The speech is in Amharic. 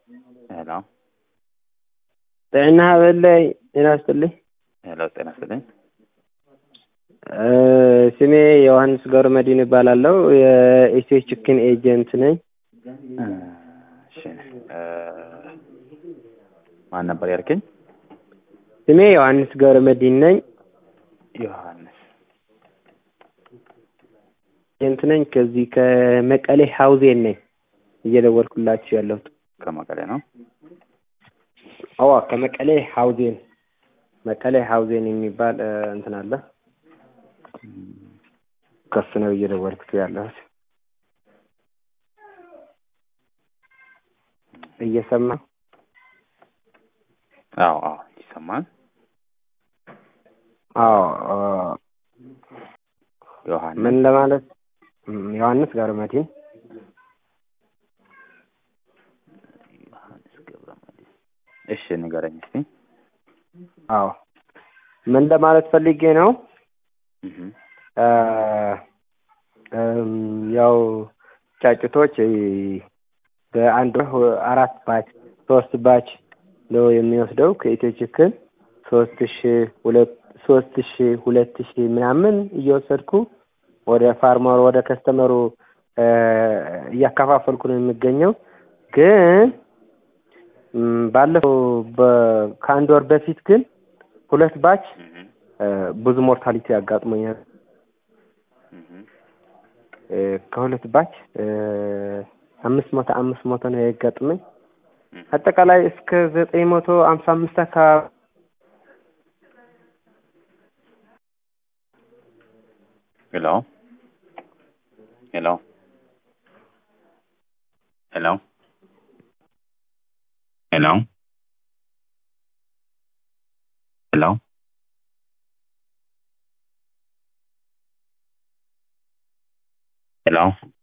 ሄሎ ጤና በላይ ጤና ይስጥልኝ። ሄሎ ጤና ይስጥልኝ። ስሜ ዮሐንስ ገብረመድህን እባላለሁ። የኢትዮ ቺክን ኤጀንት ነኝ። እሺ ማን ነበር ያልከኝ? ስሜ ዮሐንስ ገብረመድህን ነኝ። ዮሐንስ ኤጀንት ነኝ። ከዚህ ከመቀሌ ሀውዜን ነኝ እየደወልኩላችሁ ያለሁት። ከመቀሌ ነው? አዎ ከመቀሌ ሀውዜን መቀሌ ሀውዜን የሚባል እንትን አለ። ከሱ ነው እየደወልኩት ያለሁት። እየሰማ? አዎ ይሰማል። አዎ ዮሐንስ ምን ለማለት ዮሐንስ ገብረመድህን እሺ ንገረኝ እስቲ። አዎ ምን ለማለት ፈልጌ ነው? ያው ጫጭቶች በአንድ 4 ባች 3 ባች ነው የሚወስደው ከኢትዮ ቺክን 2000 ምናምን እየወሰድኩ ወደ ፋርመሩ ወደ ከስተመሩ እያከፋፈልኩ ነው የሚገኘው። ግን ባለፈው ከአንድ ወር በፊት ግን 2 ባች ብዙ ሞርታሊቲ ያጋጥሞኛል። ከሁለት ባች 500 ነው ያጋጥመኝ። አጠቃላይ እስከ 955 አካባቢ ሄሎ ሄሎ ሄሎ ሄሎ ሄሎ ሄሎ